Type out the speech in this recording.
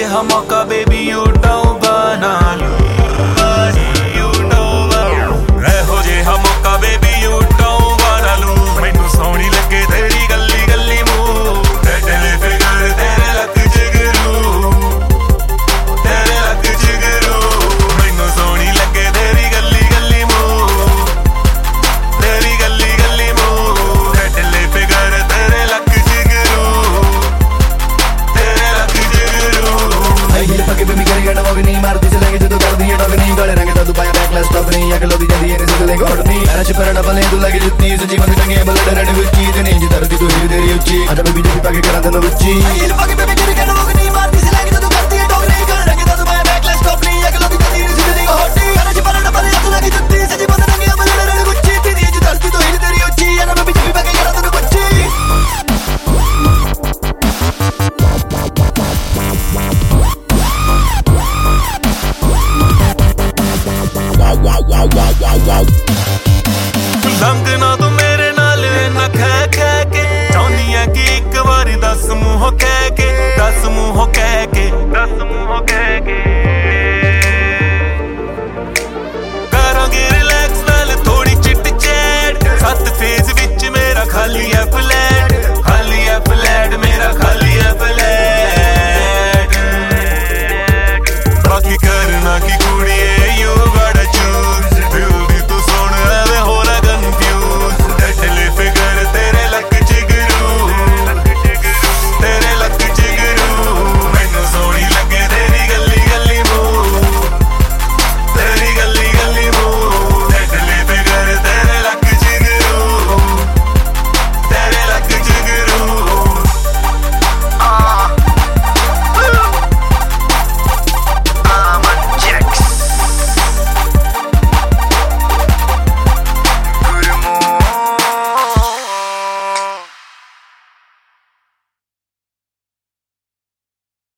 जिहा मौका baby you tau बना लूं रहो जिहा मौका बेबी यू टाऊ बना लूं मैनू सोहनी लगे तेरी गली गली मूंह तेरे फिगर तेरे लक जिगरू तेरे लक जिगरू मैनू सोहनी लगे तेरी गली गली मूंह तेरी गली गली मूंह तेरे फिगर तेरे लक जिगरू तेरे लक जिगरू ये पके पे मी करेगा डॉग नहीं मारती चलेंगे जो तो कर दिए डॉग नहीं गले रंगे तो पाया बैकलेस टॉप नहीं अकल दी जाती है से लेके उठ नहीं ऐसे पर डबल है तू लगे जितनी सच्ची मन टंगे बल डरने विच चीज नहीं जिधर दी तू तेरी उच्ची अच्छा मैं बीजेपी पाके करा देना बच्ची